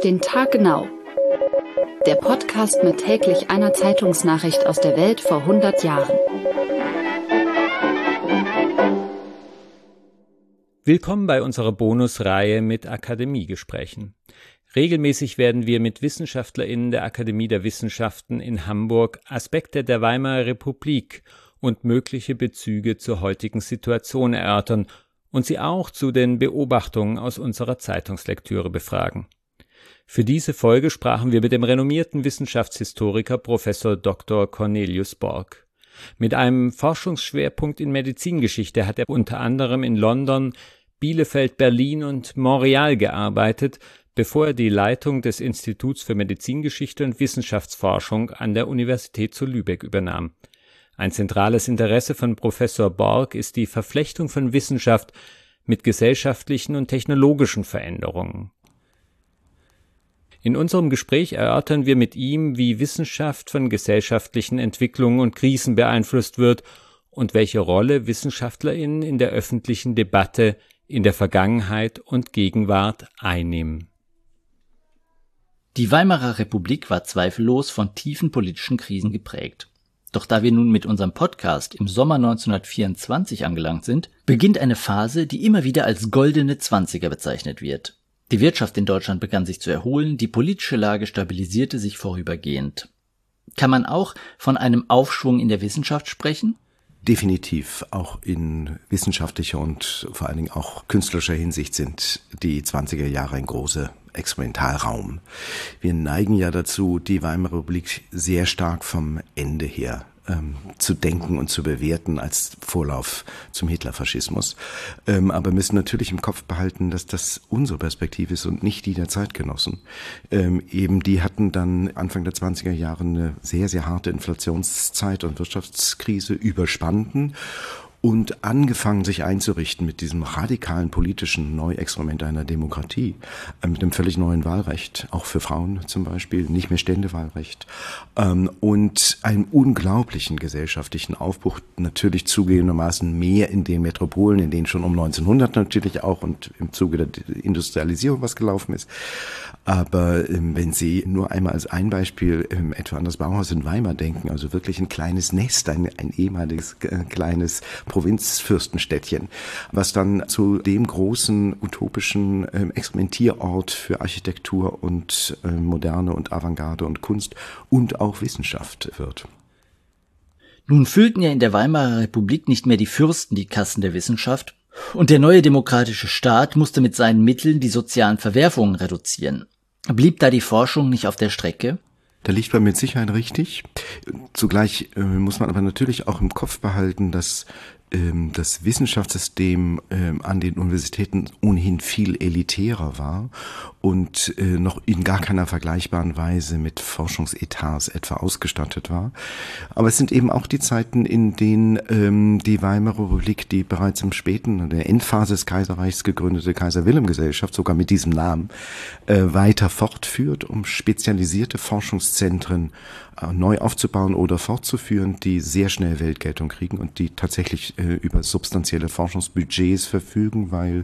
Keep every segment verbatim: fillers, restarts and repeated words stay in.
den Tag genau. Der Podcast mit täglich einer Zeitungsnachricht aus der Welt vor hundert Jahren. Willkommen bei unserer Bonusreihe mit Akademiegesprächen. Regelmäßig werden wir mit WissenschaftlerInnen der Akademie der Wissenschaften in Hamburg Aspekte der Weimarer Republik und mögliche Bezüge zur heutigen Situation erörtern und sie auch zu den Beobachtungen aus unserer Zeitungslektüre befragen. Für diese Folge sprachen wir mit dem renommierten Wissenschaftshistoriker Professor Doktor Cornelius Borck. Mit einem Forschungsschwerpunkt in Medizingeschichte hat er unter anderem in London, Bielefeld, Berlin und Montreal gearbeitet, bevor er die Leitung des Instituts für Medizingeschichte und Wissenschaftsforschung an der Universität zu Lübeck übernahm. Ein zentrales Interesse von Professor Borck ist die Verflechtung von Wissenschaft mit gesellschaftlichen und technologischen Veränderungen. In unserem Gespräch erörtern wir mit ihm, wie Wissenschaft von gesellschaftlichen Entwicklungen und Krisen beeinflusst wird und welche Rolle WissenschaftlerInnen in der öffentlichen Debatte in der Vergangenheit und Gegenwart einnehmen. Die Weimarer Republik war zweifellos von tiefen politischen Krisen geprägt. Doch da wir nun mit unserem Podcast im Sommer neunzehnhundertvierundzwanzig angelangt sind, beginnt eine Phase, die immer wieder als goldene Zwanziger bezeichnet wird. Die Wirtschaft in Deutschland begann sich zu erholen, die politische Lage stabilisierte sich vorübergehend. Kann man auch von einem Aufschwung in der Wissenschaft sprechen? Definitiv, auch in wissenschaftlicher und vor allen Dingen auch künstlerischer Hinsicht sind die zwanziger Jahre ein großer Experimentalraum. Wir neigen ja dazu, die Weimarer Republik sehr stark vom Ende her ähm, zu denken und zu bewerten als Vorlauf zum Hitlerfaschismus. Ähm, aber müssen natürlich im Kopf behalten, dass das unsere Perspektive ist und nicht die der Zeitgenossen. Ähm, eben die hatten dann Anfang der zwanziger Jahre eine sehr, sehr harte Inflationszeit und Wirtschaftskrise überstanden und angefangen, sich einzurichten mit diesem radikalen politischen Neuexperiment einer Demokratie, äh, mit einem völlig neuen Wahlrecht, auch für Frauen zum Beispiel, nicht mehr Ständewahlrecht, ähm, und einem unglaublichen gesellschaftlichen Aufbruch, natürlich zugegebenermaßen mehr in den Metropolen, in denen schon um neunzehnhundert natürlich auch und im Zuge der Industrialisierung was gelaufen ist. Aber ähm, wenn Sie nur einmal als ein Beispiel ähm, etwa an das Bauhaus in Weimar denken, also wirklich ein kleines Nest, ein, ein ehemaliges äh, kleines Provinzfürstenstädtchen, was dann zu dem großen utopischen ähm, Experimentierort für Architektur und äh, Moderne und Avantgarde und Kunst und auch Wissenschaft wird. Nun füllten ja in der Weimarer Republik nicht mehr die Fürsten die Kassen der Wissenschaft, und der neue demokratische Staat musste mit seinen Mitteln die sozialen Verwerfungen reduzieren. Blieb da die Forschung nicht auf der Strecke? Da liegt man mit Sicherheit richtig. Zugleich äh, muss man aber natürlich auch im Kopf behalten, dass ähm, das Wissenschaftssystem ähm, an den Universitäten ohnehin viel elitärer war und äh, noch in gar keiner vergleichbaren Weise mit Forschungsetats etwa ausgestattet war. Aber es sind eben auch die Zeiten, in denen ähm, die Weimarer Republik, die bereits im späten, der Endphase des Kaiserreichs gegründete Kaiser-Wilhelm-Gesellschaft, sogar mit diesem Namen, äh, weiter fortführt, um spezialisierte Forschungszentren äh, neu aufzubauen oder fortzuführen, die sehr schnell Weltgeltung kriegen und die tatsächlich äh, über substanzielle Forschungsbudgets verfügen, weil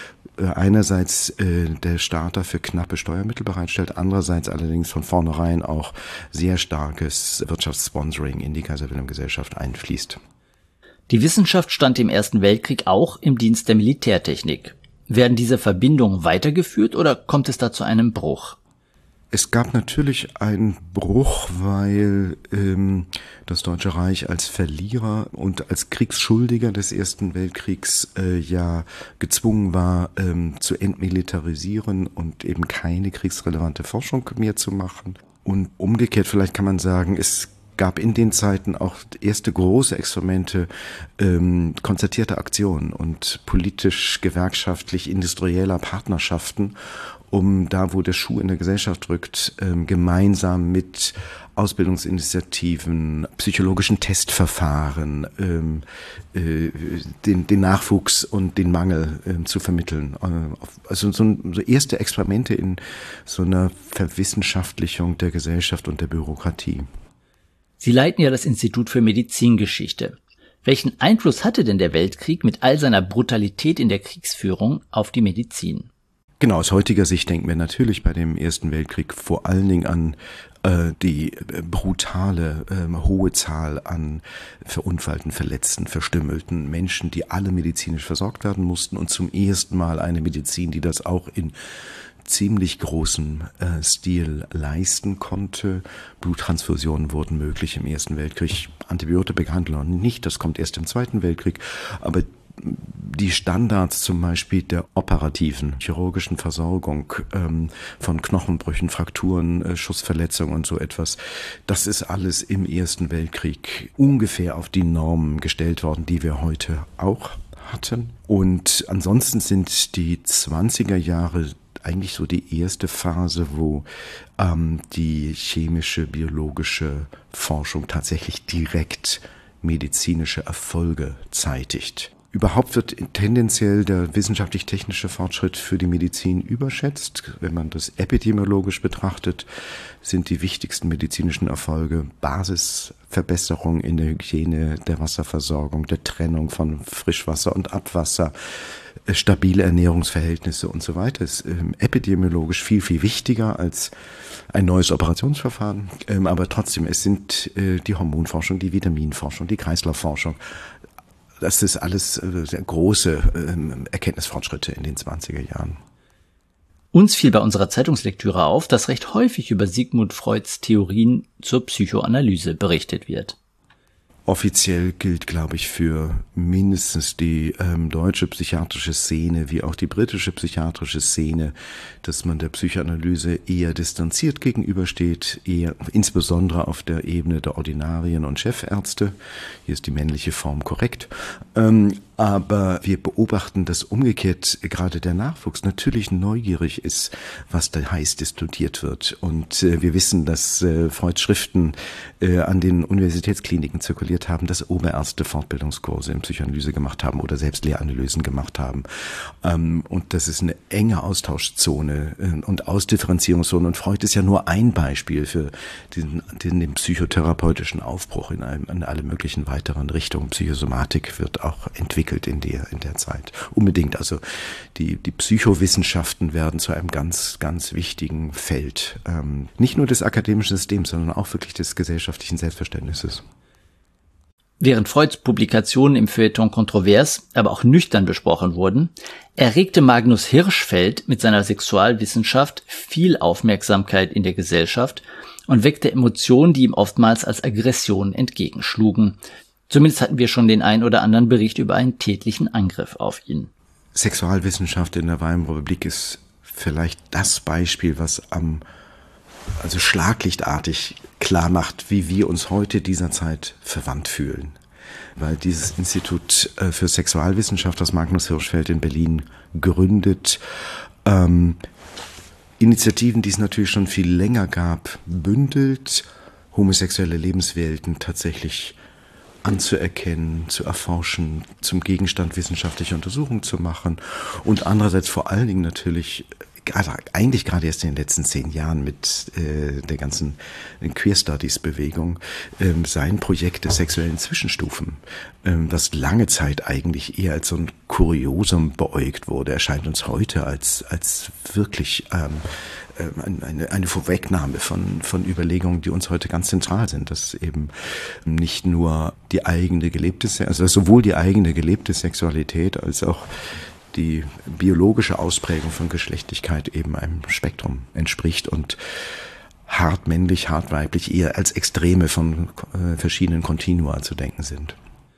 einerseits äh, der Staat dafür knappe Steuermittel bereitstellt, andererseits allerdings von vornherein auch sehr starkes Wirtschaftssponsoring in die Kaiser-Wilhelm-Gesellschaft einfließt. Die Wissenschaft stand im Ersten Weltkrieg auch im Dienst der Militärtechnik. Werden diese Verbindungen weitergeführt oder kommt es da zu einem Bruch? Es gab natürlich einen Bruch, weil ähm, das Deutsche Reich als Verlierer und als Kriegsschuldiger des Ersten Weltkriegs äh, ja gezwungen war, ähm, zu entmilitarisieren und eben keine kriegsrelevante Forschung mehr zu machen. Und umgekehrt vielleicht kann man sagen, es gab in den Zeiten auch erste große Experimente, ähm, konzertierte Aktionen und politisch-gewerkschaftlich-industrieller Partnerschaften, um da, wo der Schuh in der Gesellschaft drückt, ähm, gemeinsam mit Ausbildungsinitiativen, psychologischen Testverfahren, ähm, äh, den, den Nachwuchs und den Mangel ähm, zu vermitteln. Also so, so erste Experimente in so einer Verwissenschaftlichung der Gesellschaft und der Bürokratie. Sie leiten ja das Institut für Medizingeschichte. Welchen Einfluss hatte denn der Weltkrieg mit all seiner Brutalität in der Kriegsführung auf die Medizin? Genau, aus heutiger Sicht denken wir natürlich bei dem Ersten Weltkrieg vor allen Dingen an äh, die brutale, äh, hohe Zahl an verunfallten, verletzten, verstümmelten Menschen, die alle medizinisch versorgt werden mussten und zum ersten Mal eine Medizin, die das auch in ziemlich großem äh, Stil leisten konnte. Bluttransfusionen wurden möglich im Ersten Weltkrieg, Antibiotikabehandlung nicht, das kommt erst im Zweiten Weltkrieg, aber die Standards zum Beispiel der operativen chirurgischen Versorgung ähm, von Knochenbrüchen, Frakturen, äh, Schussverletzungen und so etwas, das ist alles im Ersten Weltkrieg ungefähr auf die Normen gestellt worden, die wir heute auch hatten. Und ansonsten sind die zwanziger Jahre eigentlich so die erste Phase, wo ähm, die chemische, biologische Forschung tatsächlich direkt medizinische Erfolge zeitigt. Überhaupt wird tendenziell der wissenschaftlich-technische Fortschritt für die Medizin überschätzt. Wenn man das epidemiologisch betrachtet, sind die wichtigsten medizinischen Erfolge Basisverbesserung in der Hygiene, der Wasserversorgung, der Trennung von Frischwasser und Abwasser, stabile Ernährungsverhältnisse und so weiter. Das ist ähm, epidemiologisch viel, viel wichtiger als ein neues Operationsverfahren. Ähm, aber trotzdem, es sind äh, die Hormonforschung, die Vitaminforschung, die Kreislaufforschung. Das ist alles äh, sehr große äh, Erkenntnisfortschritte in den zwanziger Jahren. Uns fiel bei unserer Zeitungslektüre auf, dass recht häufig über Sigmund Freuds Theorien zur Psychoanalyse berichtet wird. Offiziell gilt, glaube ich, für mindestens die ähm, deutsche psychiatrische Szene wie auch die britische psychiatrische Szene, dass man der Psychoanalyse eher distanziert gegenübersteht, eher insbesondere auf der Ebene der Ordinarien und Chefärzte. Hier ist die männliche Form korrekt. Ähm, aber wir beobachten, dass umgekehrt gerade der Nachwuchs natürlich neugierig ist, was da heiß diskutiert wird. Und äh, wir wissen, dass äh, Freuds Schriften äh, an den Universitätskliniken zirkuliert haben, dass Oberärzte Fortbildungskurse in Psychoanalyse gemacht haben oder selbst Lehranalysen gemacht haben. Ähm, und das ist eine enge Austauschzone äh, und Ausdifferenzierungszone. Und Freud ist ja nur ein Beispiel für diesen, den, den psychotherapeutischen Aufbruch in, einem, in alle möglichen weiteren Richtungen. Psychosomatik wird auch entwickelt in der, in der Zeit. Unbedingt. Also die, die Psychowissenschaften werden zu einem ganz, ganz wichtigen Feld. Ähm, nicht nur des akademischen Systems, sondern auch wirklich des gesellschaftlichen Selbstverständnisses. Während Freuds Publikationen im Feuilleton kontrovers, aber auch nüchtern besprochen wurden, erregte Magnus Hirschfeld mit seiner Sexualwissenschaft viel Aufmerksamkeit in der Gesellschaft und weckte Emotionen, die ihm oftmals als Aggression entgegenschlugen. Zumindest hatten wir schon den ein oder anderen Bericht über einen tätlichen Angriff auf ihn. Sexualwissenschaft in der Weimarer Republik ist vielleicht das Beispiel, was am also schlaglichtartig klar macht, wie wir uns heute dieser Zeit verwandt fühlen. Weil dieses Institut für Sexualwissenschaft, das Magnus Hirschfeld in Berlin gründet, ähm, Initiativen, die es natürlich schon viel länger gab, bündelt, homosexuelle Lebenswelten tatsächlich anzuerkennen, zu erforschen, zum Gegenstand wissenschaftlicher Untersuchungen zu machen und andererseits vor allen Dingen natürlich gerade, eigentlich gerade erst in den letzten zehn Jahren mit äh, der ganzen Queer Studies Bewegung ähm, sein Projekt der sexuellen Zwischenstufen, ähm, das lange Zeit eigentlich eher als so ein Kuriosum beäugt wurde, erscheint uns heute als als wirklich ähm, Eine, eine Vorwegnahme von, von Überlegungen, die uns heute ganz zentral sind, dass eben nicht nur die eigene gelebte, also sowohl die eigene gelebte Sexualität als auch die biologische Ausprägung von Geschlechtlichkeit eben einem Spektrum entspricht und hart männlich, hart weiblich eher als Extreme von äh, verschiedenen Kontinua zu denken sind.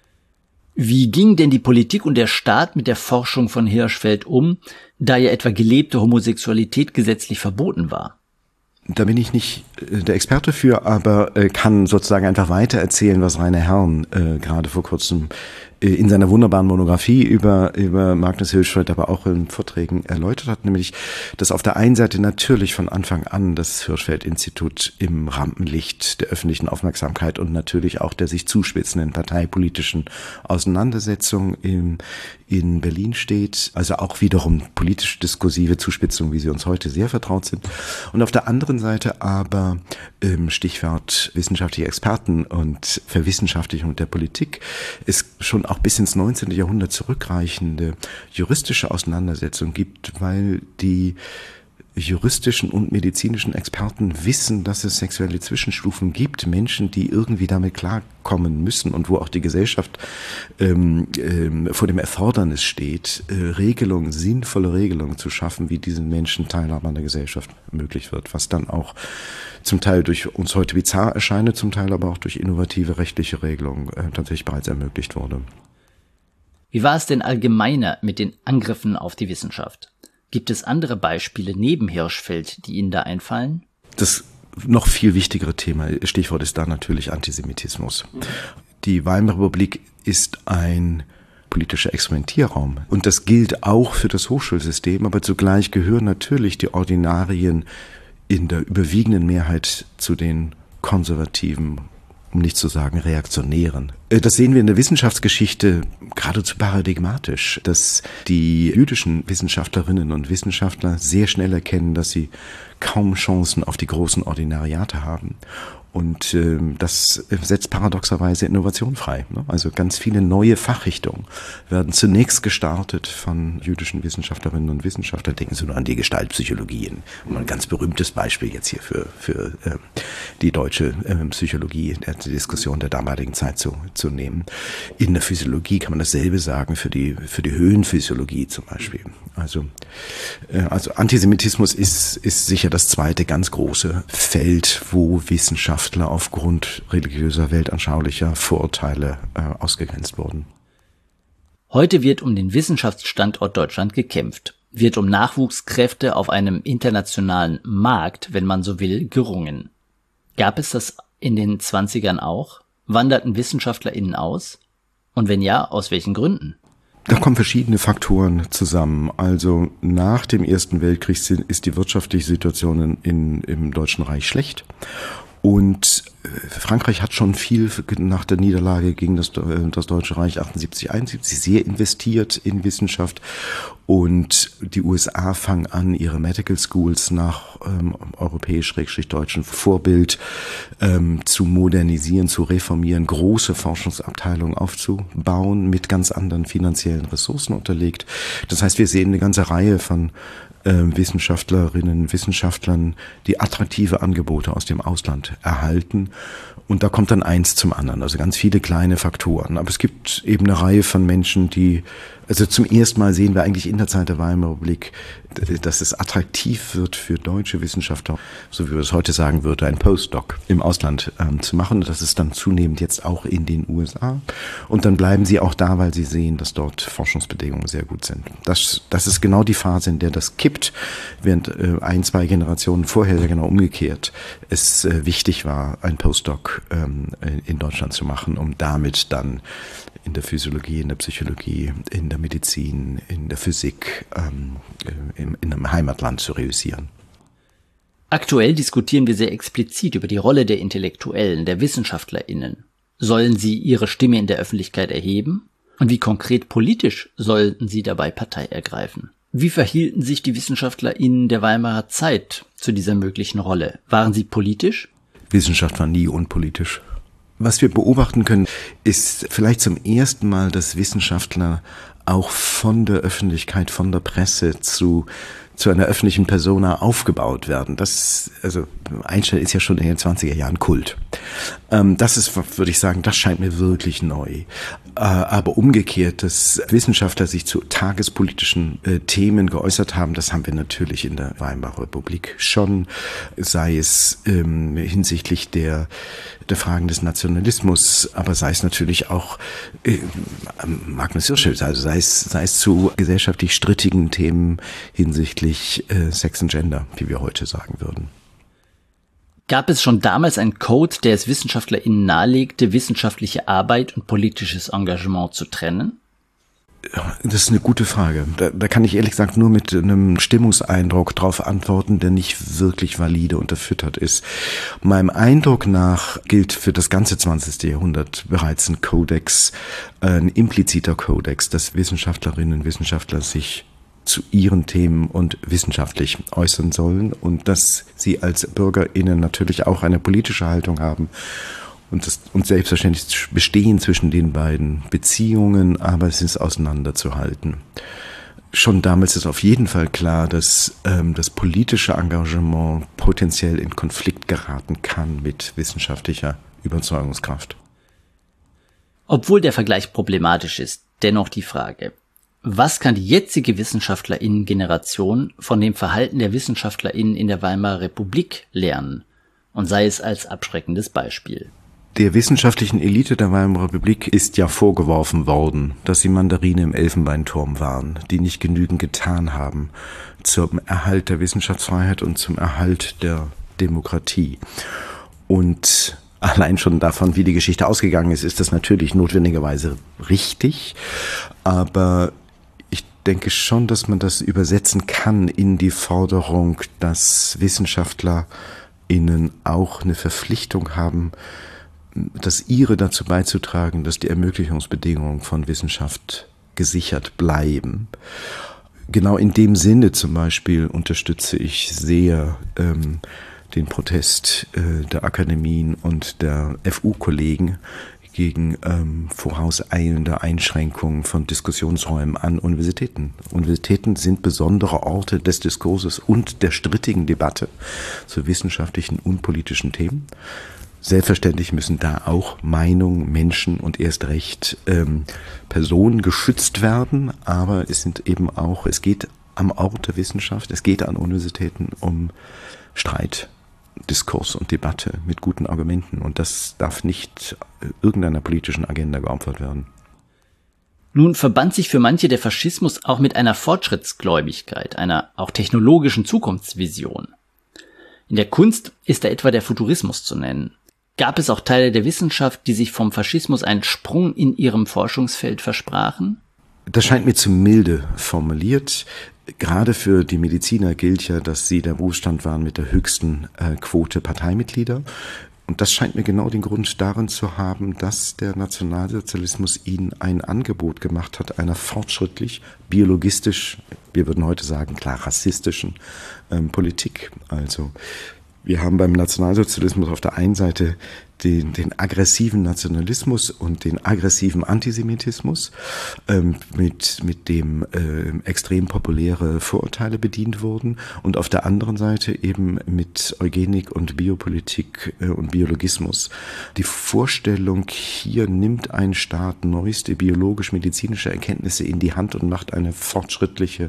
Wie ging denn die Politik und der Staat mit der Forschung von Hirschfeld um, da ja etwa gelebte Homosexualität gesetzlich verboten war? Da bin ich nicht der Experte für, aber äh, kann sozusagen einfach weiter erzählen, was Rainer Herrn äh, gerade vor kurzem äh, in seiner wunderbaren Monographie über über Magnus Hirschfeld, aber auch in Vorträgen erläutert hat, nämlich, dass auf der einen Seite natürlich von Anfang an das Hirschfeld-Institut im Rampenlicht der öffentlichen Aufmerksamkeit und natürlich auch der sich zuspitzenden parteipolitischen Auseinandersetzung in, in Berlin steht, also auch wiederum politisch diskursive Zuspitzung, wie sie uns heute sehr vertraut sind. Und auf der anderen Seite aber ähm, Stichwort wissenschaftliche Experten und Verwissenschaftlichung der Politik ist schon auch bis ins neunzehnte Jahrhundert zurückreichende juristische Auseinandersetzung gibt, weil die juristischen und medizinischen Experten wissen, dass es sexuelle Zwischenstufen gibt, Menschen, die irgendwie damit klarkommen müssen und wo auch die Gesellschaft ähm, ähm, vor dem Erfordernis steht, äh, Regelungen, sinnvolle Regelungen zu schaffen, wie diesen Menschen Teilhabe an der Gesellschaft möglich wird, was dann auch zum Teil durch uns heute bizarr erscheint, zum Teil aber auch durch innovative rechtliche Regelungen äh, tatsächlich bereits ermöglicht wurde. Wie war es denn allgemeiner mit den Angriffen auf die Wissenschaft? Gibt es andere Beispiele neben Hirschfeld, die Ihnen da einfallen? Das noch viel wichtigere Thema, Stichwort ist da natürlich Antisemitismus. Die Weimarer Republik ist ein politischer Experimentierraum. Und das gilt auch für das Hochschulsystem, aber zugleich gehören natürlich die Ordinarien in der überwiegenden Mehrheit zu den konservativen, um nicht zu sagen reaktionären. Das sehen wir in der Wissenschaftsgeschichte geradezu paradigmatisch, dass die jüdischen Wissenschaftlerinnen und Wissenschaftler sehr schnell erkennen, dass sie kaum Chancen auf die großen Ordinariate haben. Und äh, das setzt paradoxerweise Innovation frei. Ne? Also ganz viele neue Fachrichtungen werden zunächst gestartet von jüdischen Wissenschaftlerinnen und Wissenschaftlern. Denken Sie nur an die Gestaltpsychologie. Und ein ganz berühmtes Beispiel jetzt hier für, für äh, die deutsche äh, Psychologie, die Diskussion der damaligen Zeit zu, zu nehmen. In der Physiologie kann man dasselbe sagen für die, für die Höhenphysiologie zum Beispiel. Also, äh, also Antisemitismus ist, ist sicher das zweite ganz große Feld, wo Wissenschaft aufgrund religiöser, weltanschaulicher Vorurteile äh, ausgegrenzt wurden. Heute wird um den Wissenschaftsstandort Deutschland gekämpft, wird um Nachwuchskräfte auf einem internationalen Markt, wenn man so will, gerungen. Gab es das in den zwanzigern auch? Wanderten WissenschaftlerInnen aus? Und wenn ja, aus welchen Gründen? Da kommen verschiedene Faktoren zusammen. Also nach dem Ersten Weltkrieg ist die wirtschaftliche Situation in, in, im Deutschen Reich schlecht. Und Frankreich hat schon viel nach der Niederlage gegen das, das Deutsche Reich achtundsiebzig, einundsiebzig sehr investiert in Wissenschaft. Und die U S A fangen an, ihre Medical Schools nach ähm, europäisch-deutschem Vorbild ähm, zu modernisieren, zu reformieren, große Forschungsabteilungen aufzubauen, mit ganz anderen finanziellen Ressourcen unterlegt. Das heißt, wir sehen eine ganze Reihe von Äh, Wissenschaftlerinnen, Wissenschaftlern, die attraktive Angebote aus dem Ausland erhalten. Und da kommt dann eins zum anderen, also ganz viele kleine Faktoren. Aber es gibt eben eine Reihe von Menschen, die, also zum ersten Mal sehen wir eigentlich in der Zeit der Weimarer Republik, dass es attraktiv wird für deutsche Wissenschaftler, so wie wir es heute sagen würde, ein Postdoc im Ausland ähm, zu machen. Und das ist dann zunehmend jetzt auch in den U S A. Und dann bleiben sie auch da, weil sie sehen, dass dort Forschungsbedingungen sehr gut sind. Das, das ist genau die Phase, in der das kippt, während äh, ein, zwei Generationen vorher ja genau umgekehrt es äh, wichtig war, ein Postdoc ähm, in Deutschland zu machen, um damit dann in der Physiologie, in der Psychologie, in der Medizin, in der Physik, ähm, in, in einem Heimatland zu reüssieren. Aktuell diskutieren wir sehr explizit über die Rolle der Intellektuellen, der WissenschaftlerInnen. Sollen sie ihre Stimme in der Öffentlichkeit erheben? Und wie konkret politisch sollten sie dabei Partei ergreifen? Wie verhielten sich die WissenschaftlerInnen der Weimarer Zeit zu dieser möglichen Rolle? Waren sie politisch? Wissenschaft war nie unpolitisch. Was wir beobachten können, ist vielleicht zum ersten Mal, dass Wissenschaftler auch von der Öffentlichkeit, von der Presse zu zu einer öffentlichen Persona aufgebaut werden. Das, also Einstein ist ja schon in den zwanziger Jahren Kult. Ähm, das ist, würde ich sagen, das scheint mir wirklich neu. Äh, aber umgekehrt, dass Wissenschaftler sich zu tagespolitischen äh, Themen geäußert haben, das haben wir natürlich in der Weimarer Republik schon, sei es ähm, hinsichtlich der der Fragen des Nationalismus, aber sei es natürlich auch äh, Magnus Hirschfeld, also sei es sei es zu gesellschaftlich strittigen Themen hinsichtlich äh, Sex and Gender, wie wir heute sagen würden. Gab es schon damals einen Code, der es WissenschaftlerInnen nahelegte, wissenschaftliche Arbeit und politisches Engagement zu trennen? Das ist eine gute Frage. Da, da kann ich ehrlich gesagt nur mit einem Stimmungseindruck drauf antworten, der nicht wirklich valide unterfüttert ist. Meinem Eindruck nach gilt für das ganze zwanzigste Jahrhundert bereits ein Kodex, ein impliziter Kodex, dass Wissenschaftlerinnen und Wissenschaftler sich zu ihren Themen und wissenschaftlich äußern sollen und dass sie als BürgerInnen natürlich auch eine politische Haltung haben Und, das, und selbstverständlich bestehen zwischen den beiden Beziehungen, aber es ist auseinanderzuhalten. Schon damals ist auf jeden Fall klar, dass ähm, das politische Engagement potenziell in Konflikt geraten kann mit wissenschaftlicher Überzeugungskraft. Obwohl der Vergleich problematisch ist, dennoch die Frage: Was kann die jetzige WissenschaftlerInnen-Generation von dem Verhalten der WissenschaftlerInnen in der Weimarer Republik lernen? Und sei es als abschreckendes Beispiel. Der wissenschaftlichen Elite der Weimarer Republik ist ja vorgeworfen worden, dass sie Mandarine im Elfenbeinturm waren, die nicht genügend getan haben zum Erhalt der Wissenschaftsfreiheit und zum Erhalt der Demokratie. Und allein schon davon, wie die Geschichte ausgegangen ist, ist das natürlich notwendigerweise richtig. Aber ich denke schon, dass man das übersetzen kann in die Forderung, dass WissenschaftlerInnen auch eine Verpflichtung haben, das ihre dazu beizutragen, dass die Ermöglichungsbedingungen von Wissenschaft gesichert bleiben. Genau in dem Sinne zum Beispiel unterstütze ich sehr ähm, den Protest äh, der Akademien und der F U-Kollegen gegen ähm, vorauseilende Einschränkungen von Diskussionsräumen an Universitäten. Universitäten sind besondere Orte des Diskurses und der strittigen Debatte zu wissenschaftlichen und politischen Themen. Selbstverständlich müssen da auch Meinungen, Menschen und erst recht ähm, Personen geschützt werden, aber es sind eben auch, es geht am Ort der Wissenschaft, es geht an Universitäten um Streit, Diskurs und Debatte mit guten Argumenten, und das darf nicht irgendeiner politischen Agenda geopfert werden. Nun verband sich für manche der Faschismus auch mit einer Fortschrittsgläubigkeit, einer auch technologischen Zukunftsvision. In der Kunst ist da etwa der Futurismus zu nennen. Gab es auch Teile der Wissenschaft, die sich vom Faschismus einen Sprung in ihrem Forschungsfeld versprachen? Das scheint mir zu milde formuliert. Gerade für die Mediziner gilt ja, dass sie der Berufsstand waren mit der höchsten äh, Quote Parteimitglieder. Und das scheint mir genau den Grund darin zu haben, dass der Nationalsozialismus ihnen ein Angebot gemacht hat, einer fortschrittlich, biologistisch, wir würden heute sagen klar rassistischen ähm, Politik. Also wir haben beim Nationalsozialismus auf der einen Seite den, den aggressiven Nationalismus und den aggressiven Antisemitismus, ähm, mit, mit dem äh, extrem populäre Vorurteile bedient wurden, und auf der anderen Seite eben mit Eugenik und Biopolitik äh, und Biologismus. Die Vorstellung, hier nimmt ein Staat neueste biologisch-medizinische Erkenntnisse in die Hand und macht eine fortschrittliche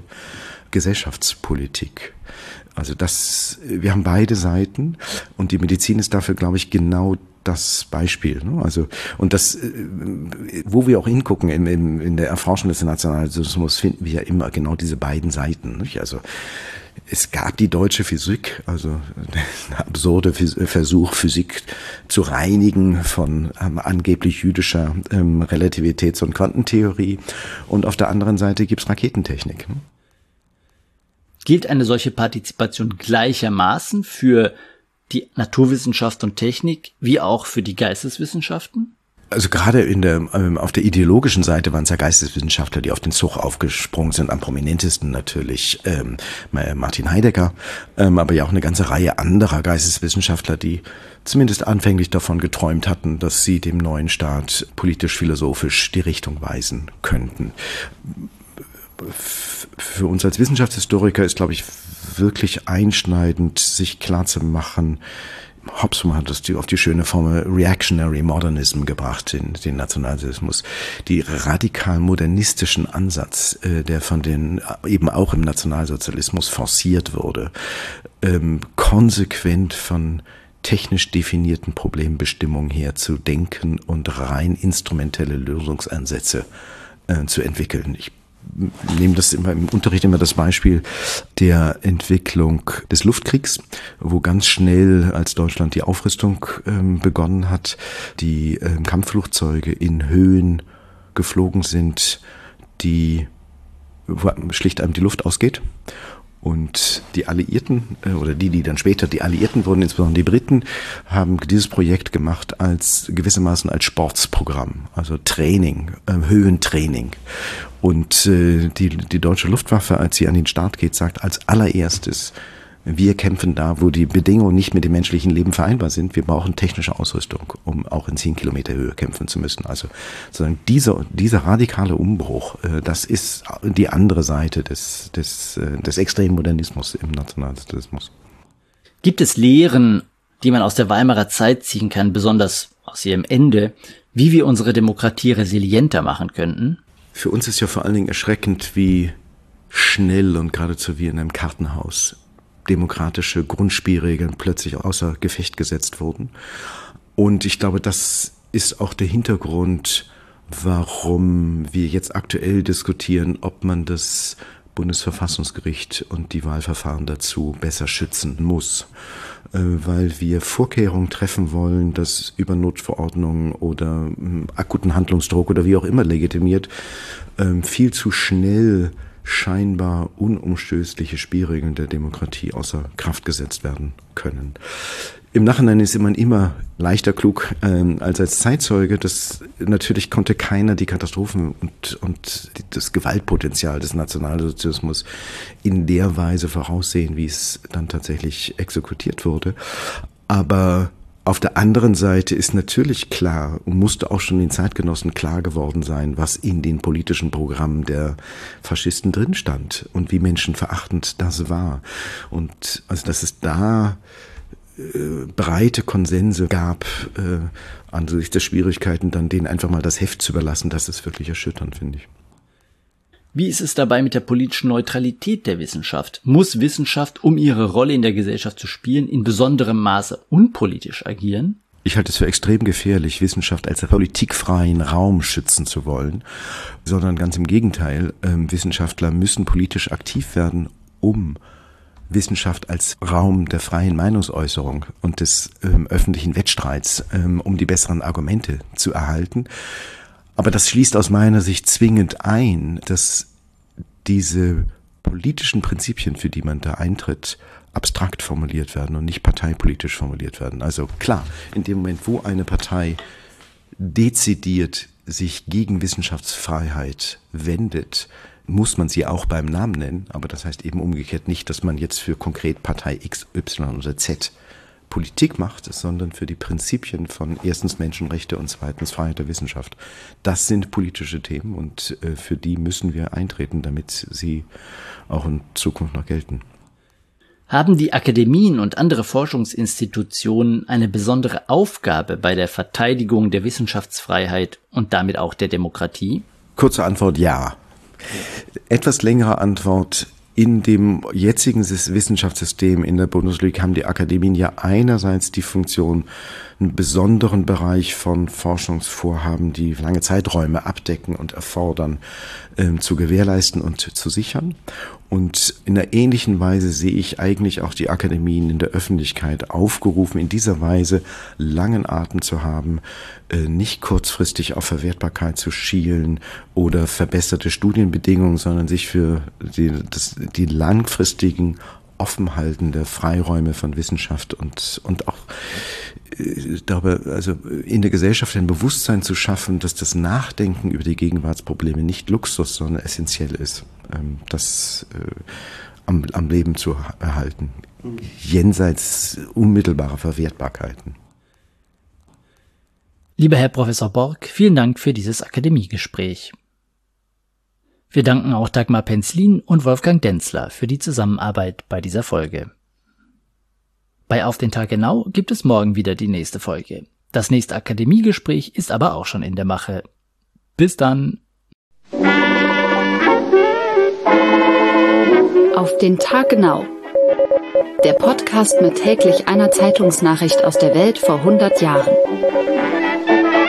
Gesellschaftspolitik. Also das, wir haben beide Seiten, und die Medizin ist dafür, glaube ich, genau das Beispiel. Ne? Also, und das, wo wir auch hingucken, im, im, in der Erforschung des Nationalsozialismus finden wir ja immer genau diese beiden Seiten. Nicht? Also es gab die deutsche Physik, also ein absurder Versuch, Physik zu reinigen von ähm, angeblich jüdischer ähm, Relativitäts- und Quantentheorie, und auf der anderen Seite gibt's Raketentechnik. Ne? Gilt eine solche Partizipation gleichermaßen für die Naturwissenschaft und Technik wie auch für die Geisteswissenschaften? Also gerade in der, ähm, auf der ideologischen Seite waren es ja Geisteswissenschaftler, die auf den Zug aufgesprungen sind. Am prominentesten natürlich ähm, Martin Heidegger, ähm, aber ja auch eine ganze Reihe anderer Geisteswissenschaftler, die zumindest anfänglich davon geträumt hatten, dass sie dem neuen Staat politisch-philosophisch die Richtung weisen könnten. Für uns als Wissenschaftshistoriker ist, glaube ich, wirklich einschneidend, sich klar zu machen, Hobsbawm hat das auf die schöne Formel Reactionary Modernism gebracht, den, den Nationalsozialismus, die radikal modernistischen Ansatz, äh, der von den eben auch im Nationalsozialismus forciert wurde, ähm, konsequent von technisch definierten Problembestimmungen her zu denken und rein instrumentelle Lösungsansätze äh, zu entwickeln. Ich nehmen das immer im Unterricht immer das Beispiel der Entwicklung des Luftkriegs, wo ganz schnell, als Deutschland die Aufrüstung ähm, begonnen hat, die ähm, Kampfflugzeuge in Höhen geflogen sind, die wo schlicht einem die Luft ausgeht. Und die Alliierten, oder die, die dann später die Alliierten wurden, insbesondere die Briten, haben dieses Projekt gemacht als gewissermaßen als Sportsprogramm, also Training, äh, Höhentraining. Und äh, die, die deutsche Luftwaffe, als sie an den Start geht, sagt als allererstes, Wir kämpfen da, wo die Bedingungen nicht mit dem menschlichen Leben vereinbar sind. Wir brauchen technische Ausrüstung, um auch in zehn Kilometer Höhe kämpfen zu müssen. Also sozusagen dieser, dieser radikale Umbruch, das ist die andere Seite des, des, des extremen Modernismus im Nationalsozialismus. Gibt es Lehren, die man aus der Weimarer Zeit ziehen kann, besonders aus ihrem Ende, wie wir unsere Demokratie resilienter machen könnten? Für uns ist ja vor allen Dingen erschreckend, wie schnell und geradezu wie in einem Kartenhaus demokratische Grundspielregeln plötzlich außer Gefecht gesetzt wurden. Und ich glaube, das ist auch der Hintergrund, warum wir jetzt aktuell diskutieren, ob man das Bundesverfassungsgericht und die Wahlverfahren dazu besser schützen muss, weil wir Vorkehrungen treffen wollen, dass über Notverordnungen oder akuten Handlungsdruck oder wie auch immer legitimiert, viel zu schnell scheinbar unumstößliche Spielregeln der Demokratie außer Kraft gesetzt werden können. Im Nachhinein ist man immer leichter klug ähm, als als Zeitzeuge. Das natürlich konnte keiner die Katastrophen und und das Gewaltpotenzial des Nationalsozialismus in der Weise voraussehen, wie es dann tatsächlich exekutiert wurde. Aber auf der anderen Seite ist natürlich klar und musste auch schon den Zeitgenossen klar geworden sein, was in den politischen Programmen der Faschisten drin stand und wie menschenverachtend das war. Und also, dass es da äh, breite Konsense gab, äh, angesichts der Schwierigkeiten, dann denen einfach mal das Heft zu überlassen, das ist wirklich erschütternd, finde ich. Wie ist es dabei mit der politischen Neutralität der Wissenschaft? Muss Wissenschaft, um ihre Rolle in der Gesellschaft zu spielen, in besonderem Maße unpolitisch agieren? Ich halte es für extrem gefährlich, Wissenschaft als politikfreien Raum schützen zu wollen, sondern ganz im Gegenteil, äh, Wissenschaftler müssen politisch aktiv werden, um Wissenschaft als Raum der freien Meinungsäußerung und des ähm, öffentlichen Wettstreits, ähm, um die besseren Argumente zu erhalten. Aber das schließt aus meiner Sicht zwingend ein, dass diese politischen Prinzipien, für die man da eintritt, abstrakt formuliert werden und nicht parteipolitisch formuliert werden. Also klar, in dem Moment, wo eine Partei dezidiert sich gegen Wissenschaftsfreiheit wendet, muss man sie auch beim Namen nennen. Aber das heißt eben umgekehrt nicht, dass man jetzt für konkret Partei X, Y oder Z Politik macht, sondern für die Prinzipien von erstens Menschenrechte und zweitens Freiheit der Wissenschaft. Das sind politische Themen und äh, für die müssen wir eintreten, damit sie auch in Zukunft noch gelten. Haben die Akademien und andere Forschungsinstitutionen eine besondere Aufgabe bei der Verteidigung der Wissenschaftsfreiheit und damit auch der Demokratie? Kurze Antwort, ja. Etwas längere Antwort: In dem jetzigen Wissenschaftssystem in der Bundesrepublik haben die Akademien ja einerseits die Funktion, einen besonderen Bereich von Forschungsvorhaben, die lange Zeiträume abdecken und erfordern, äh, zu gewährleisten und zu sichern. Und in einer ähnlichen Weise sehe ich eigentlich auch die Akademien in der Öffentlichkeit aufgerufen, in dieser Weise langen Atem zu haben, äh, nicht kurzfristig auf Verwertbarkeit zu schielen oder verbesserte Studienbedingungen, sondern sich für die, das, die langfristigen Offenhalten der Freiräume von Wissenschaft und, und auch äh, darüber, also in der Gesellschaft ein Bewusstsein zu schaffen, dass das Nachdenken über die Gegenwartsprobleme nicht Luxus, sondern essentiell ist, ähm, das äh, am, am Leben zu erhalten, jenseits unmittelbarer Verwertbarkeiten. Lieber Herr Professor Borck, vielen Dank für dieses Akademiegespräch. Wir danken auch Dagmar Penzlin und Wolfgang Denzler für die Zusammenarbeit bei dieser Folge. Bei Auf den Tag genau gibt es morgen wieder die nächste Folge. Das nächste Akademiegespräch ist aber auch schon in der Mache. Bis dann! Auf den Tag genau. Der Podcast mit täglich einer Zeitungsnachricht aus der Welt vor hundert Jahren.